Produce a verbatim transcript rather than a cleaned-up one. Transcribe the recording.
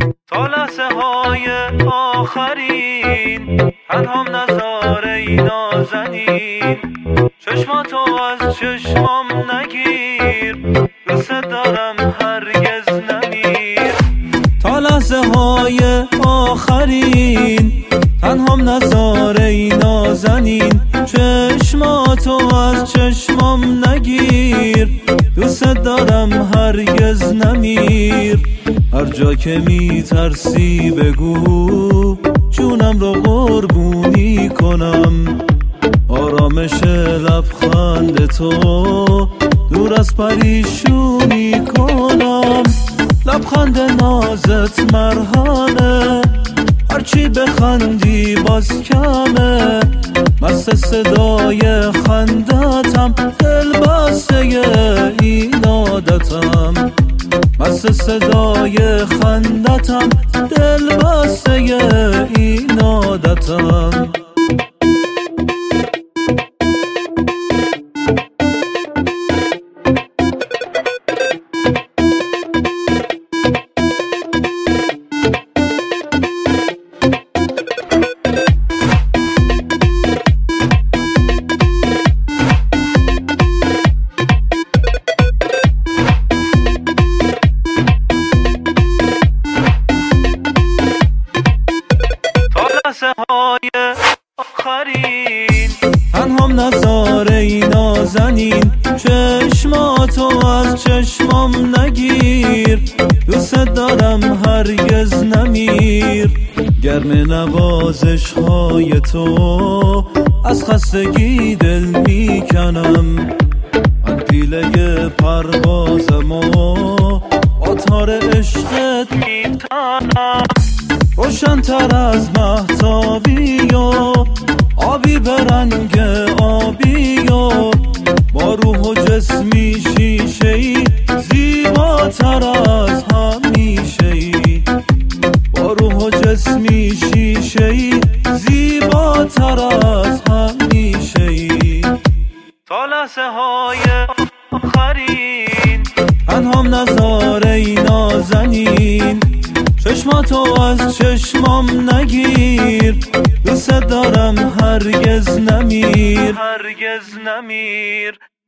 تا لحظه های آخرین تنهام نظاره نازنین، چشماتو از چشمام نگیر، دوست دارم هرگز نمیر. تا لحظه های آخرین تنهام نظاره نازنین، چشماتو از چشمام نگیر، دوست دارم هرگز نمیر. هر جا که میترسی بگو جونم رو قربونی کنم، آرامش لبخند تو دور از پریشونی کنم. لبخند نازت مرهمه، هرچی بخندی باز کمه، مست صدای خندتم، دل بسته این عادتم. مست صدای خندتم، دل بسته این عادتم. لحظه های آخرین تنهام نظاره نازنین، چشماتو از چشمام نگیر، دوست دارم هرگز نمیر. گرم نوازش های تو از خستگی دل میکنم، من پیله پروازمو با تار عشقت میتنم. روشن تر از مهتابی و آبی به رنگ آبی و با روح و جسمی شیشه‌ای، زیباتر از همیشه‌ای. با روح و جسمی شیشه‌ای، زیباتر از همیشه‌ای. تا لحظه های آخرین تنهام نظاره نازنین، چشماتو از چشمام نگیر، دوست دارم هرگز نمیر، هرگز نمیر.